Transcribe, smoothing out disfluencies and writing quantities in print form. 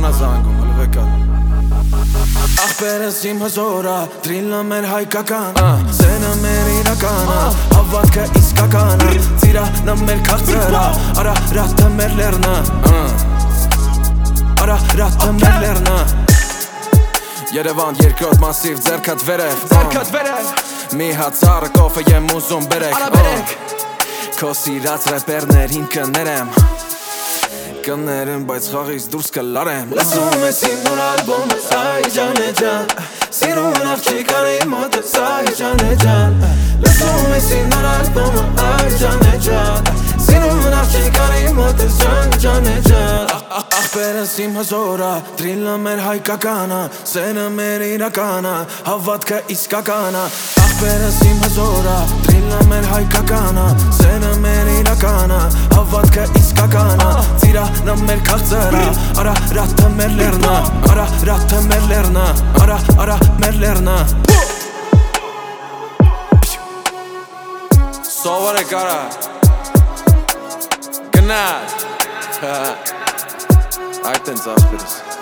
Կանա զանգում, հլվեկա Աղբերս իմ հզորա, դրիլը մեր հայկական Սենը մեր իրականը, հավատքը իսկականը Ծիրանը մեր քաղցրա, արա ռատը մեր լերնը Արա ռատը մեր լերնը Երևան երկրորդ մասիվ ձերքատ վերև Մի հատ ծառը կոֆե եմ ուզում բերեք Քո սիրած ռեպերներ հին կներեմ Կներեմ, բայց խաղից դուրս կլարեմ Լսում ես իմ նոր ալբոմը, այ ջան է ջան Սիրուն աղջիկ արի մոտս, այ ջան է ջան Լսում ես իմ նոր ալբոմը, այ ջան է ջան Սիրուն աղջիկ արի մոտս, ջան է ջան Աղբերս իմ հզորա, դրիլը մեր հայկականը Սենը մեր իրականը, հավատքը իսկականը Աղբերս իմ հզորա, դրիլը մեր հայկականը Սենը մեր իրականը, հավատքը իսկականը Ծիրանը մեր քաղցրա, արա ռատը մեր լերնը Արա ռատը մեր լերնը, արա մեր լերնը Սովորեք արա Գնաց Այդ ենք ասպերս